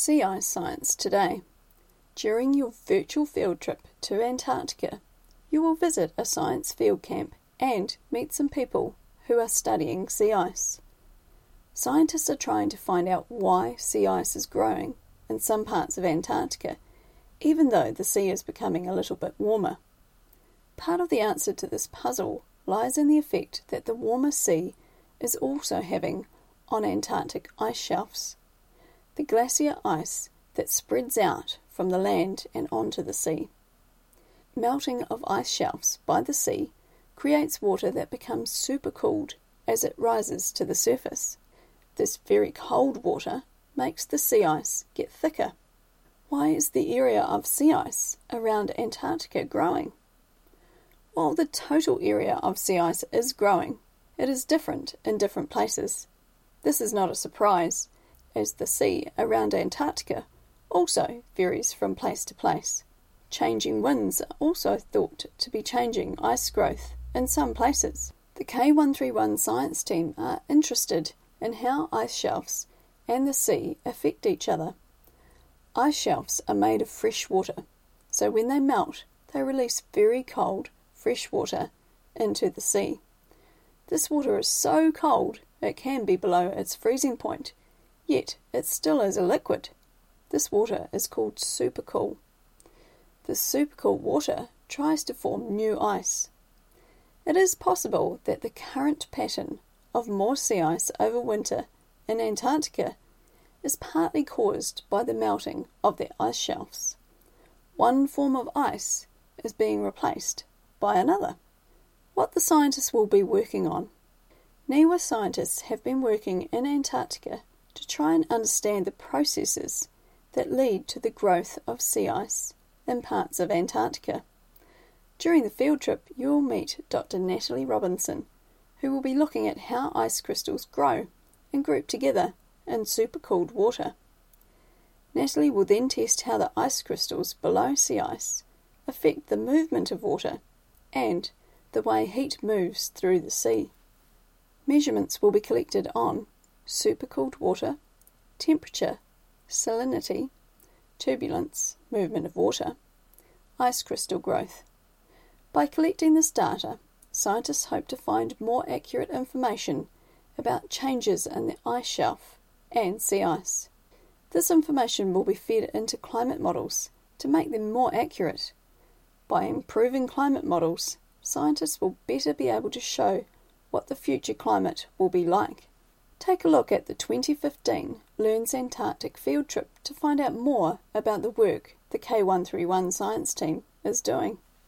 Sea Ice Science Today. During your virtual field trip to Antarctica, you will visit a science field camp and meet some people who are studying sea ice. Scientists are trying to find out why sea ice is growing in some parts of Antarctica, even though the sea is becoming a little bit warmer. Part of the answer to this puzzle lies in the effect that the warmer sea is also having on Antarctic ice shelves. The glacier ice that spreads out from the land and onto the sea. Melting of ice shelves by the sea creates water that becomes supercooled as it rises to the surface. This very cold water makes the sea ice get thicker. Why is the area of sea ice around Antarctica growing? While the total area of sea ice is growing, it is different in different places. This is not a surprise, as the sea around Antarctica also varies from place to place. Changing winds are also thought to be changing ice growth in some places. The K131 science team are interested in how ice shelves and the sea affect each other. Ice shelves are made of fresh water, so when they melt, they release very cold, fresh water into the sea. This water is so cold it can be below its freezing point, yet it still is a liquid. This water is called supercool. The supercool water tries to form new ice. It is possible that the current pattern of more sea ice over winter in Antarctica is partly caused by the melting of the ice shelves. One form of ice is being replaced by another. What the scientists will be working on. NIWA scientists have been working in Antarctica to try and understand the processes that lead to the growth of sea ice in parts of Antarctica. During the field trip, you will meet Dr. Natalie Robinson, who will be looking at how ice crystals grow and group together in supercooled water. Natalie will then test how the ice crystals below sea ice affect the movement of water and the way heat moves through the sea. Measurements will be collected on supercooled water, temperature, salinity, turbulence, movement of water, ice crystal growth. By collecting this data, scientists hope to find more accurate information about changes in the ice shelf and sea ice. This information will be fed into climate models to make them more accurate. By improving climate models, scientists will better be able to show what the future climate will be like. Take a look at the 2015 Learns Antarctic field trip to find out more about the work the K131 science team is doing.